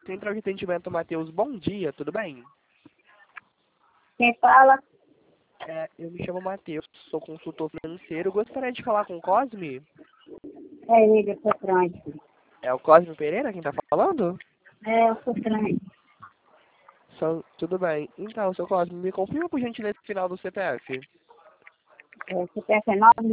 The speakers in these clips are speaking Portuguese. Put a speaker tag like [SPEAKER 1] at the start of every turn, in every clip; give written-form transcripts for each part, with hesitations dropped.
[SPEAKER 1] Central de Atendimento Matheus, bom dia, tudo bem?
[SPEAKER 2] Quem fala?
[SPEAKER 1] Eu me chamo Matheus, sou consultor financeiro. Gostaria de falar com o Cosme?
[SPEAKER 2] É ele, eu sou trans.
[SPEAKER 1] É o Cosme Pereira quem está falando?
[SPEAKER 2] É, eu sou trans.
[SPEAKER 1] Tudo bem. Então, seu Cosme, me confirma por gentileza o final do CPF.
[SPEAKER 2] CPF é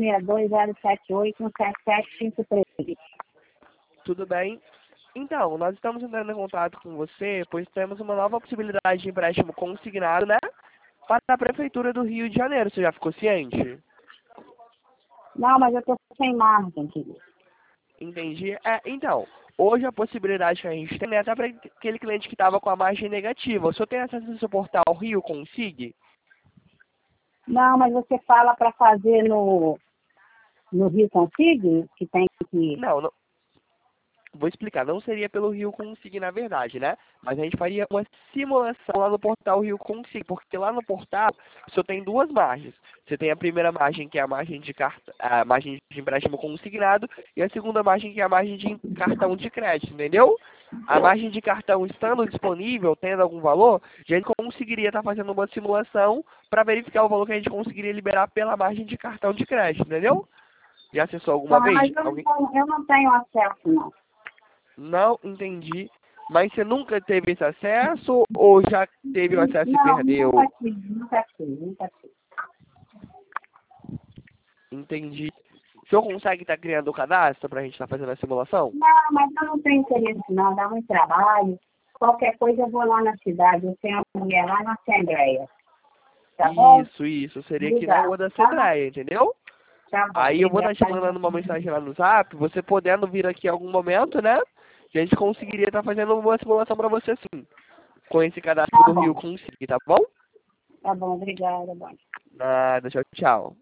[SPEAKER 2] 96207817753.
[SPEAKER 1] Tudo bem. Então, nós estamos entrando em contato com você, pois temos uma nova possibilidade de empréstimo consignado, né? Para a Prefeitura do Rio de Janeiro. Você já ficou ciente?
[SPEAKER 2] Não, mas eu tô sem margem, querido.
[SPEAKER 1] Entendi. Então, hoje a possibilidade que a gente tem é até para aquele cliente que estava com a margem negativa. O senhor tem acesso ao seu portal Rio Consig?
[SPEAKER 2] Não, mas você fala para fazer no Rio Consig, que tem que...
[SPEAKER 1] Não, não. Vou explicar. Não seria pelo Rio Consig, na verdade, né? Mas a gente faria uma simulação lá no portal Rio Consig, porque lá no portal o senhor tem duas margens. Você tem a primeira margem, que é a margem a margem de empréstimo consignado, e a segunda margem, que é a margem de cartão de crédito, entendeu? A margem de cartão estando disponível, tendo algum valor, a gente conseguiria estar fazendo uma simulação para verificar o valor que a gente conseguiria liberar pela margem de cartão de crédito, entendeu? Já acessou alguma
[SPEAKER 2] Não,
[SPEAKER 1] vez?
[SPEAKER 2] mas eu não tenho acesso, não.
[SPEAKER 1] Não entendi. Mas você nunca teve esse acesso ou já teve o acesso e
[SPEAKER 2] Não,
[SPEAKER 1] perdeu?
[SPEAKER 2] nunca tive.
[SPEAKER 1] Entendi. O senhor consegue estar criando o cadastro para a gente estar fazendo a simulação?
[SPEAKER 2] Não, mas eu não tenho interesse, não. Dá muito trabalho. Qualquer coisa eu vou lá na cidade. Eu tenho uma mulher lá na Assembleia. Tá bom?
[SPEAKER 1] Isso. Seria aqui na
[SPEAKER 2] Obrigada.
[SPEAKER 1] rua da Assembleia, entendeu?
[SPEAKER 2] Tá bom,
[SPEAKER 1] Aí eu vou estar te
[SPEAKER 2] obrigada.
[SPEAKER 1] mandando uma mensagem lá no Zap, você podendo vir aqui em algum momento, né? A gente conseguiria estar fazendo uma simulação para você sim. Com esse cadastro
[SPEAKER 2] Tá
[SPEAKER 1] do Rio
[SPEAKER 2] bom.
[SPEAKER 1] Consig, tá bom?
[SPEAKER 2] Tá bom, obrigada. Bom.
[SPEAKER 1] Nada, tchau, tchau.